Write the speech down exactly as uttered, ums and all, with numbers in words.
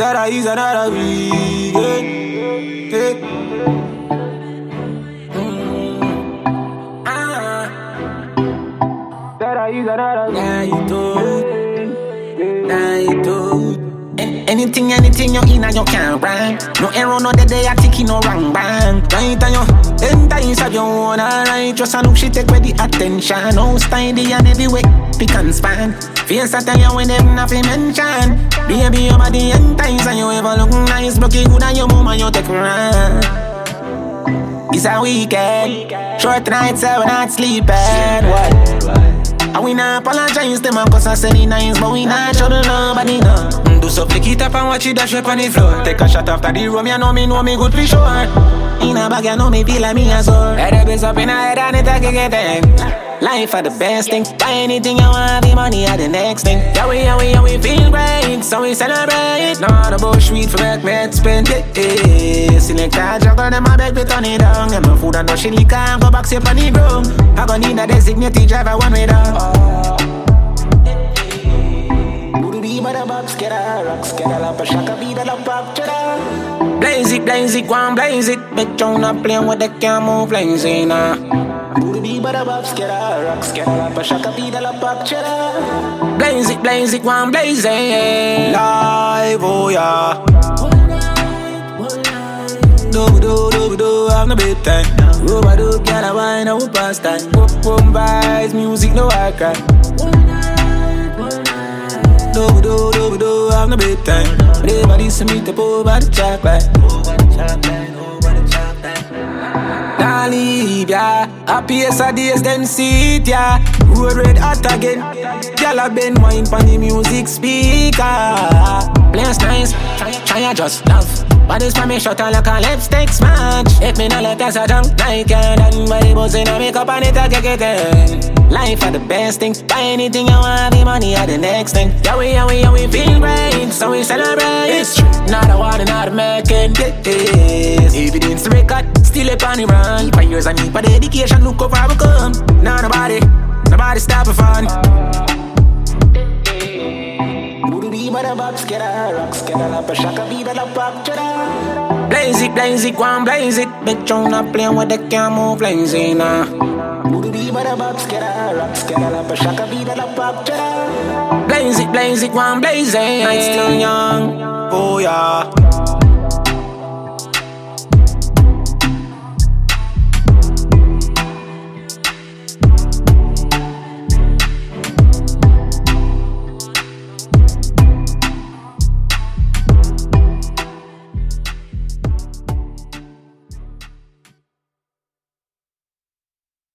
That is another weekend. Yeah. Mm. Ah. That is another weekend. Night out. Anything, anything you in and you can't rhyme. No error, no the day I think you no wrong bang. Right and you enter inside your own alright. Just a look she take with the attention. No steady and everywhere pick and span. Face that you when them nothing mention. Baby your body and times and you ever look nice. Looking good and your mama you take run. It's a weekend. Short nights I will not sleep at what? And we not apologize to them cause I said it nice. But we not show to nobody no. Do so flick it up and watch it dash up on the floor. Take a shot after the room, you know me, know me good for sure. In a bag, you know me feel like me as well. Head up is up in a head and it take a get life are the best thing. Buy anything you want, the money are the next thing. Yeah we, yeah we, yeah we feel great, so we celebrate. Now the bush sweet for make me spend it. Yeah. Select a juggle, them a beg me turn it down. Them no food and no shit, can't go back safe on the ground. I gon' need a designated driver one way down. Oh. Bada box, get a rocks, get a lap, a shaka beat a lap, pop, chada. Blaze it, blaze it, go and blaze it. Bitch, I'm not playing with the can't move, blaze it, nah. Booty be bada box, get a rocks, get a lap, a shaka beat a lap, pop, chada. Blaze it, blaze it, go and blaze it. Live, oh yeah. Do do do do, have no bedtime. Rubber do, get a wine, I will pass time. Boom boom vibes, music no I cry. Do do do do, have no bedtime. Everybody see me to pull by the chocolate. Nah leave ya. Happy as a days then see it ya. Road red hot again. Y'all a bend wine pon the music speaker. Place nice, try, try just love. Bodies for me shut like a lipstick smash. If me not let us a junk like it. And body buzzing and make up and it a get it. Life are the best thing. Buy anything you want, the money are the next thing. Yeah we, yeah we, yeah we feel great, so we celebrate. It's true, not a water, not a making this. Evidence record, still up on the run. For years I need for dedication, look over we come. Nah nobody, nobody stop for fun. Bada box, get a rocks, get a lap, a shaka beat a lap, pop, chada. Blaze it, blaze it, go and blaze it. Bitch, I'm not playing with the can't move, blaze it, nah. Booty bada box, get a rocks, get a lap, a shaka beat a lap, pop, chada. Blaze it, blaze it, go and blaze it. Night still young, oh yeah.